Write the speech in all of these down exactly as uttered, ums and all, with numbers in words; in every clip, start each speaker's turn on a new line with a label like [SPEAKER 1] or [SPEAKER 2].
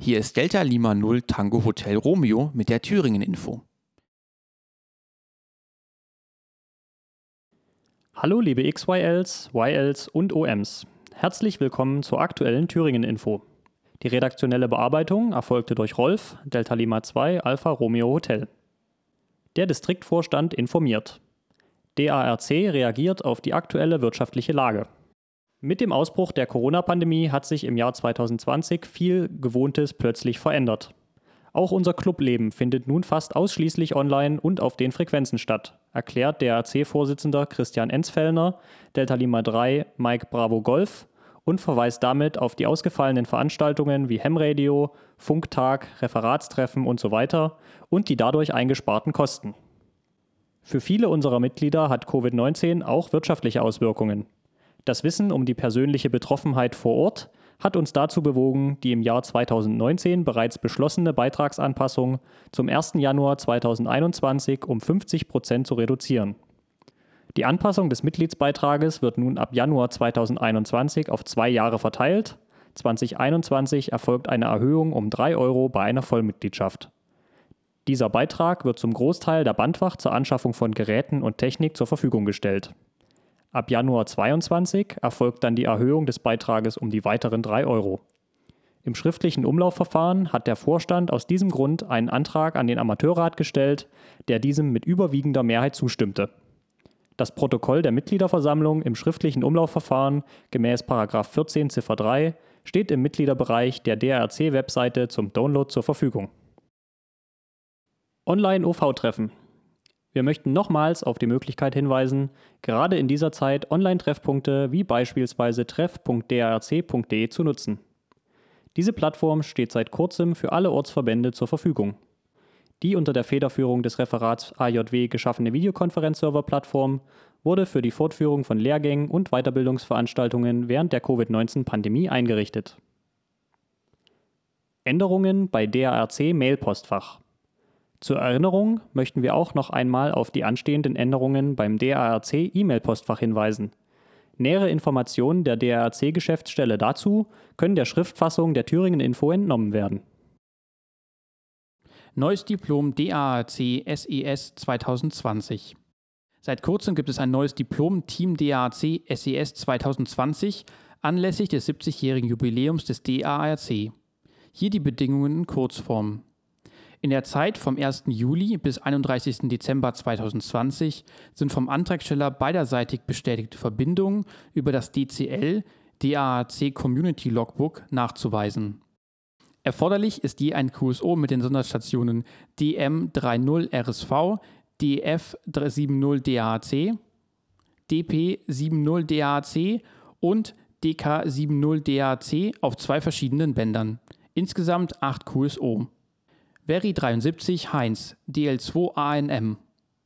[SPEAKER 1] Hier ist Delta Lima null Tango Hotel Romeo mit der Thüringen-Info.
[SPEAKER 2] Hallo liebe X Y Ls, Y Ls und O Ms. Herzlich willkommen zur aktuellen Thüringen-Info. Die redaktionelle Bearbeitung erfolgte durch Rolf, Delta Lima zwei Alpha Romeo Hotel. Der Distriktvorstand informiert. D A R C reagiert auf die aktuelle wirtschaftliche Lage. Mit dem Ausbruch der Corona-Pandemie hat sich im Jahr zwanzig zwanzig viel Gewohntes plötzlich verändert. Auch unser Clubleben findet nun fast ausschließlich online und auf den Frequenzen statt, erklärt D A R C-Vorsitzender Christian Enzfellner, Delta Lima drei Mike Bravo Golf und verweist damit auf die ausgefallenen Veranstaltungen wie Ham-Radio, Funktag, Referatstreffen und so weiter und die dadurch eingesparten Kosten. Für viele unserer Mitglieder hat Covid neunzehn auch wirtschaftliche Auswirkungen. Das Wissen um die persönliche Betroffenheit vor Ort hat uns dazu bewogen, die im Jahr zwanzig neunzehn bereits beschlossene Beitragsanpassung zum ersten Januar zweitausendeinundzwanzig um fünfzig Prozent zu reduzieren. Die Anpassung des Mitgliedsbeitrages wird nun ab Januar zweitausendeinundzwanzig auf zwei Jahre verteilt. zwanzig einundzwanzig erfolgt eine Erhöhung um drei Euro bei einer Vollmitgliedschaft. Dieser Beitrag wird zum Großteil der Bandwacht zur Anschaffung von Geräten und Technik zur Verfügung gestellt. Ab Januar zweiundzwanzig erfolgt dann die Erhöhung des Beitrages um die weiteren drei Euro. Im schriftlichen Umlaufverfahren hat der Vorstand aus diesem Grund einen Antrag an den Amateurrat gestellt, der diesem mit überwiegender Mehrheit zustimmte. Das Protokoll der Mitgliederversammlung im schriftlichen Umlaufverfahren gemäß Paragraph vierzehn Ziffer drei steht im Mitgliederbereich der D A R C-Webseite zum Download zur Verfügung. Online-O V-Treffen. Wir möchten nochmals auf die Möglichkeit hinweisen, gerade in dieser Zeit Online-Treffpunkte wie beispielsweise treff punkt d a r c punkt d e zu nutzen. Diese Plattform steht seit kurzem für alle Ortsverbände zur Verfügung. Die unter der Federführung des Referats A J W geschaffene Videokonferenzserver-Plattform wurde für die Fortführung von Lehrgängen und Weiterbildungsveranstaltungen während der Covid neunzehn-Pandemie eingerichtet. Änderungen bei D A R C-Mailpostfach. Zur Erinnerung möchten wir auch noch einmal auf die anstehenden Änderungen beim D A R C-E-Mail-Postfach hinweisen. Nähere Informationen der D A R C-Geschäftsstelle dazu können der Schriftfassung der Thüringen-Info entnommen werden.
[SPEAKER 1] Neues Diplom D A R C S E S zwanzig zwanzig. Seit kurzem gibt es ein neues Diplom Team D A R C S E S zwanzig zwanzig anlässlich des siebzigjährigen Jubiläums des D A R C. Hier die Bedingungen in Kurzform. In der Zeit vom ersten Juli bis einunddreißigsten Dezember zweitausendzwanzig sind vom Antragsteller beiderseitig bestätigte Verbindungen über das D C L, D A R C Community Logbook, nachzuweisen. Erforderlich ist je ein Q S O mit den Sonderstationen D M dreißig R S V, D F siebzig D A R C, D P siebzig D A R C und D K siebzig D A R C auf zwei verschiedenen Bändern. Insgesamt acht Q S O. Veri dreiundsiebzig Heinz, D L zwei A N M.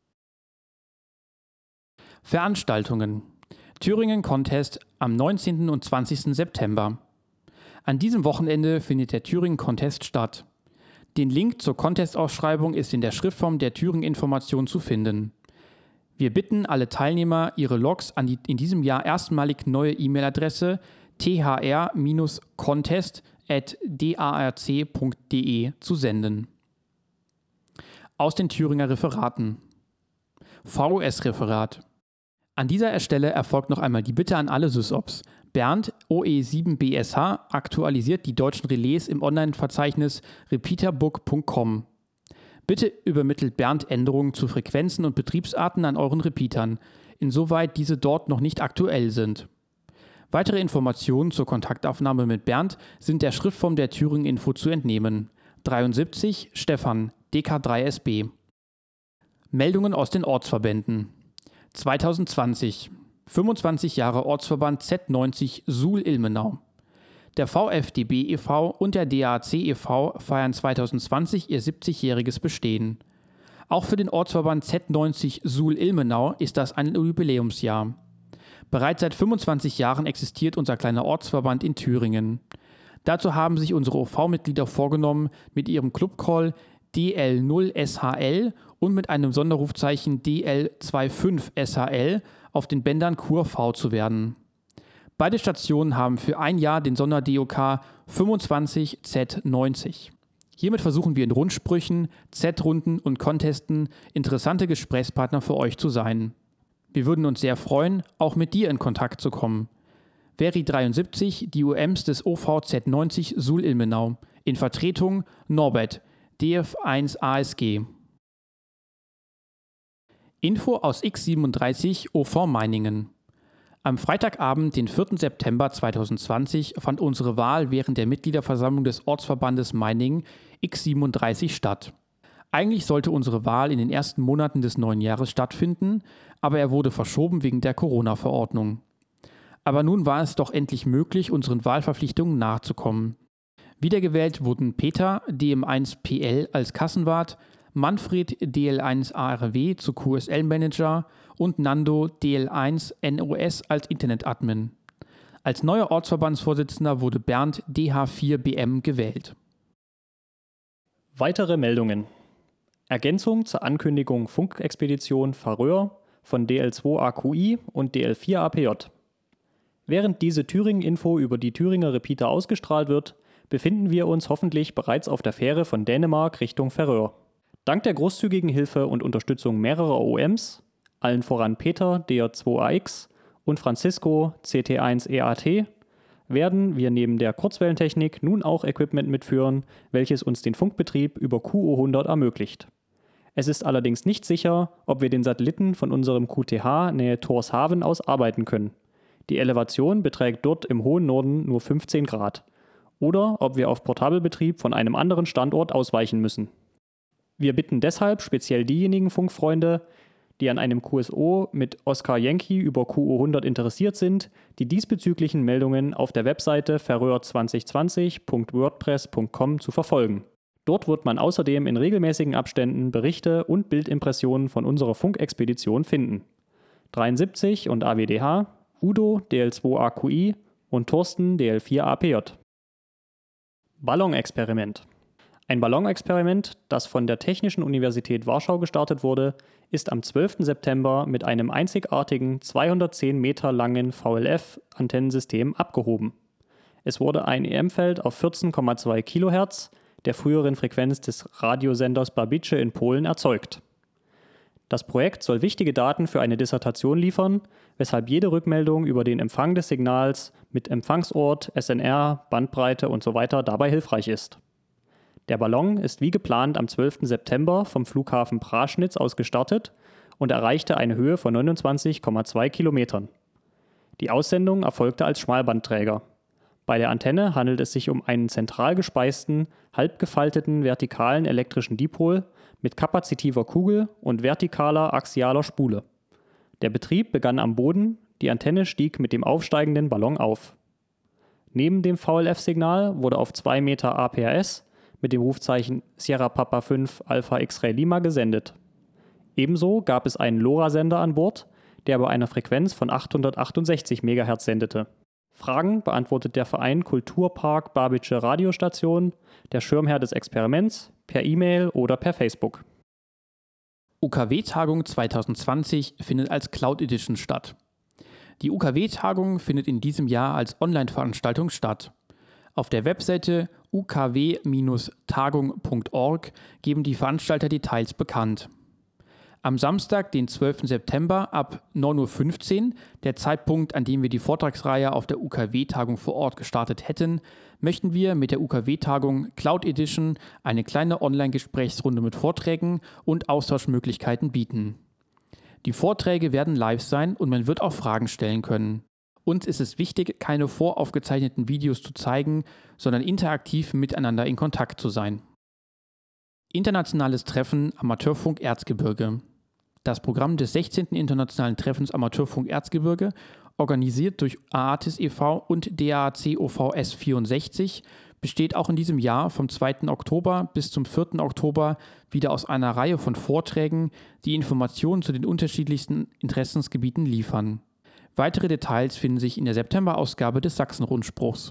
[SPEAKER 1] Veranstaltungen. Thüringen Contest am neunzehnten und zwanzigsten September. An diesem Wochenende findet der Thüringen Contest statt. Den Link zur Contestausschreibung ist in der Schriftform der Thüringen-Information zu finden. Wir bitten alle Teilnehmer, ihre Logs an die in diesem Jahr erstmalig neue E-Mail-Adresse t h r contest at d a r c punkt d e zu senden. Aus den Thüringer Referaten. V O S-Referat. An dieser Stelle erfolgt noch einmal die Bitte an alle SysOps. Bernd O E sieben B S H aktualisiert die deutschen Relais im Online-Verzeichnis repeaterbook punkt com. Bitte übermittelt Bernd Änderungen zu Frequenzen und Betriebsarten an euren Repeatern, insoweit diese dort noch nicht aktuell sind. Weitere Informationen zur Kontaktaufnahme mit Bernd sind der Schriftform der Thüringen-Info zu entnehmen. dreiundsiebzig Stefan, D K drei S B. Meldungen aus den Ortsverbänden. zwanzig zwanzig. fünfundzwanzig Jahre Ortsverband Z neunzig Suhl-Ilmenau. Der V F D B e V und der D A R C e V feiern zwanzig zwanzig ihr siebzigjähriges Bestehen. Auch für den Ortsverband Z neunzig Suhl-Ilmenau ist das ein Jubiläumsjahr. Bereits seit fünfundzwanzig Jahren existiert unser kleiner Ortsverband in Thüringen. Dazu haben sich unsere O V-Mitglieder vorgenommen, mit ihrem Clubcall D L null S H L und mit einem Sonderrufzeichen D L fünfundzwanzig S H L auf den Bändern Q R V zu werden. Beide Stationen haben für ein Jahr den Sonder-D O K fünfundzwanzig Z neunzig. Hiermit versuchen wir in Rundsprüchen, Z-Runden und Contesten interessante Gesprächspartner für euch zu sein. Wir würden uns sehr freuen, auch mit dir in Kontakt zu kommen. Veri dreiundsiebzig, die U Ms des O V Z neunzig Suhl-Ilmenau. In Vertretung Norbert, D F eins A S G. Info aus X siebenunddreißig O V Meiningen. Am Freitagabend, den vierten September zweitausendzwanzig, fand unsere Wahl während der Mitgliederversammlung des Ortsverbandes Meiningen X siebenunddreißig statt. Eigentlich sollte unsere Wahl in den ersten Monaten des neuen Jahres stattfinden, aber er wurde verschoben wegen der Corona-Verordnung. Aber nun war es doch endlich möglich, unseren Wahlverpflichtungen nachzukommen. Wiedergewählt wurden Peter, D M eins P L als Kassenwart, Manfred, D L eins A R W zu Q S L-Manager und Nando, D L eins N O S als Internet-Admin. Als neuer Ortsverbandsvorsitzender wurde Bernd, D H vier B M, gewählt.
[SPEAKER 2] Weitere Meldungen. Ergänzung zur Ankündigung Funkexpedition Färöer von D L zwei A Q I und D L vier A P J. Während diese Thüringen-Info über die Thüringer Repeater ausgestrahlt wird, befinden wir uns hoffentlich bereits auf der Fähre von Dänemark Richtung Färöer. Dank der großzügigen Hilfe und Unterstützung mehrerer O Ms, allen voran Peter, D R zwei A X und Francisco, C T eins E A T, werden wir neben der Kurzwellentechnik nun auch Equipment mitführen, welches uns den Funkbetrieb über Q O hundert ermöglicht. Es ist allerdings nicht sicher, ob wir den Satelliten von unserem Q T H nähe Tórshavn aus arbeiten können. Die Elevation beträgt dort im hohen Norden nur fünfzehn Grad. Oder ob wir auf Portabelbetrieb von einem anderen Standort ausweichen müssen. Wir bitten deshalb speziell diejenigen Funkfreunde, die an einem Q S O mit Oscar Yankee über Q O hundert interessiert sind, die diesbezüglichen Meldungen auf der Webseite färöer zwanzig zwanzig punkt wordpress punkt com zu verfolgen. Dort wird man außerdem in regelmäßigen Abständen Berichte und Bildimpressionen von unserer Funkexpedition finden. dreiundsiebzig und A W D H, Udo, D L zwei A Q I und Thorsten, D L vier A P J. Ballonexperiment. Ein Ballonexperiment, das von der Technischen Universität Warschau gestartet wurde, ist am zwölften September mit einem einzigartigen zweihundertzehn Meter langen V L F-Antennensystem abgehoben. Es wurde ein E M-Feld auf vierzehn Komma zwei Kilohertz, der früheren Frequenz des Radiosenders Babice in Polen, erzeugt. Das Projekt soll wichtige Daten für eine Dissertation liefern, weshalb jede Rückmeldung über den Empfang des Signals mit Empfangsort, S N R, Bandbreite usw. dabei hilfreich ist. Der Ballon ist wie geplant am zwölften September vom Flughafen Praschnitz aus gestartet und erreichte eine Höhe von neunundzwanzig Komma zwei Kilometern. Die Aussendung erfolgte als Schmalbandträger. Bei der Antenne handelt es sich um einen zentral gespeisten, halbgefalteten vertikalen elektrischen Dipol mit kapazitiver Kugel und vertikaler axialer Spule. Der Betrieb begann am Boden, die Antenne stieg mit dem aufsteigenden Ballon auf. Neben dem V L F-Signal wurde auf zwei Meter A P R S mit dem Rufzeichen Sierra Papa fünf Alpha X-Ray Lima gesendet. Ebenso gab es einen LoRa-Sender an Bord, der bei einer Frequenz von achthundertachtundsechzig Megahertz sendete. Fragen beantwortet der Verein Kulturpark Babice Radiostation, der Schirmherr des Experiments, per E-Mail oder per Facebook.
[SPEAKER 1] U K W-Tagung zweitausendzwanzig findet als Cloud Edition statt. Die U K W-Tagung findet in diesem Jahr als Online-Veranstaltung statt. Auf der Webseite u k w Bindestrich tagung punkt org geben die Veranstalter Details bekannt. Am Samstag, den zwölften September ab neun Uhr fünfzehn, der Zeitpunkt, an dem wir die Vortragsreihe auf der U K W-Tagung vor Ort gestartet hätten, möchten wir mit der U K W-Tagung Cloud Edition eine kleine Online-Gesprächsrunde mit Vorträgen und Austauschmöglichkeiten bieten. Die Vorträge werden live sein und man wird auch Fragen stellen können. Uns ist es wichtig, keine voraufgezeichneten Videos zu zeigen, sondern interaktiv miteinander in Kontakt zu sein. Internationales Treffen Amateurfunk Erzgebirge. Das Programm des sechzehnten Internationalen Treffens Amateurfunk Erzgebirge, organisiert durch Aatis e V und D A A C O V S vierundsechzig, besteht auch in diesem Jahr vom zweiten Oktober bis zum vierten Oktober wieder aus einer Reihe von Vorträgen, die Informationen zu den unterschiedlichsten Interessensgebieten liefern. Weitere Details finden sich in der September-Ausgabe des Sachsen-Rundspruchs.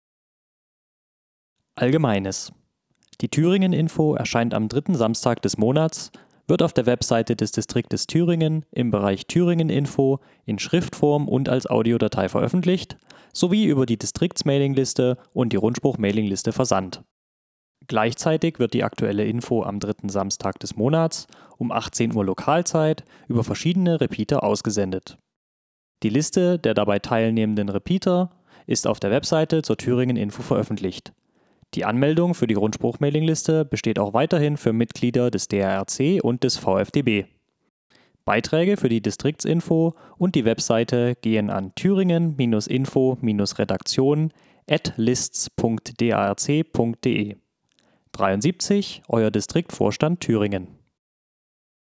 [SPEAKER 2] Allgemeines. Die Thüringen-Info erscheint am dritten Samstag des Monats, wird auf der Webseite des Distriktes Thüringen im Bereich Thüringen-Info in Schriftform und als Audiodatei veröffentlicht, sowie über die Distriktsmailingliste und die Rundspruch-Mailingliste versandt. Gleichzeitig wird die aktuelle Info am dritten Samstag des Monats um achtzehn Uhr Lokalzeit über verschiedene Repeater ausgesendet. Die Liste der dabei teilnehmenden Repeater ist auf der Webseite zur Thüringen-Info veröffentlicht. Die Anmeldung für die Rundspruch-Mailingliste besteht auch weiterhin für Mitglieder des D R R C und des V F D B. Beiträge für die Distriktsinfo und die Webseite gehen an thüringen-info-redaktion at lists punkt d a r c punkt d e. dreiundsiebzig, euer Distriktvorstand Thüringen.